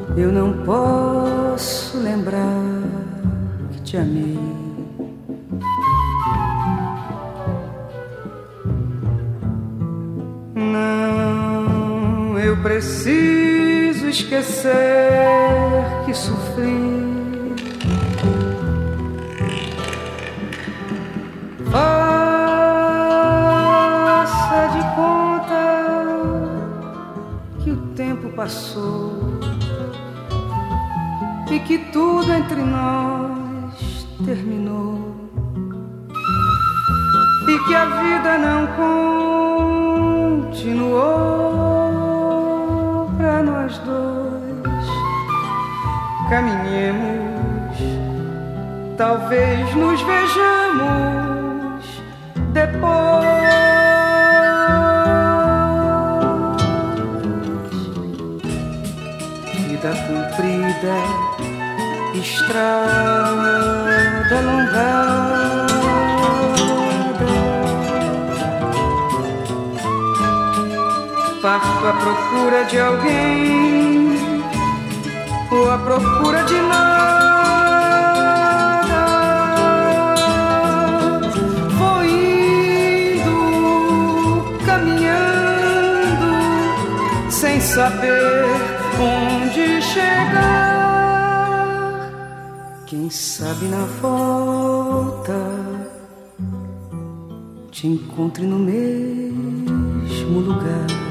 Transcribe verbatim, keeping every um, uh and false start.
Eu não posso lembrar que te amei. Não, eu preciso esquecer que sofri. Faça de conta que o tempo passou e que tudo entre nós terminou e que a vida não continuou pra nós dois. Caminhemos, talvez nos vejamos depois. Vida comprida, estrada alongada, parto à procura de alguém ou à procura de nada. Vou indo, caminhando, sem saber onde chegar. Quem sabe na volta te encontre no mesmo lugar.